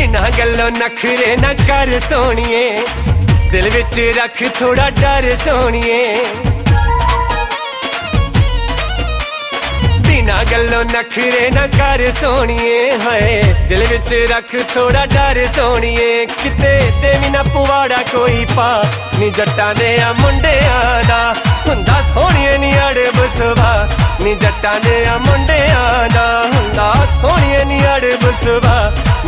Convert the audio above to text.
बिना गल्लों नखरे न कर सोनिए, दिल विच रख थोड़ा डर सोनिए। बिना गल्लों नखरे न कर सोनिए, हाय दिल विच रख थोड़ा डर सोनिए। किते ते भी ना पुवाड़ा कोई पा नी जट्टां दे आ मुंडियां दा, हुंदा सोनिए नी अड़ब सुभा नी जट्टां दे आ मुंडियां दा, हुंदा सोनिए नी अड़ब सुभा